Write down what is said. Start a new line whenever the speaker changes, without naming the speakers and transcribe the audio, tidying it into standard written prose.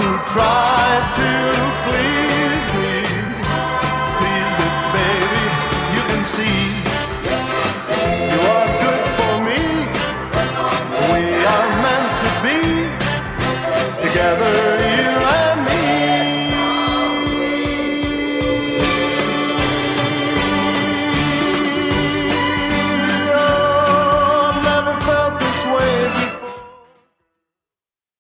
try to please me. Please me, baby, you can see you are good for me. We are meant to be together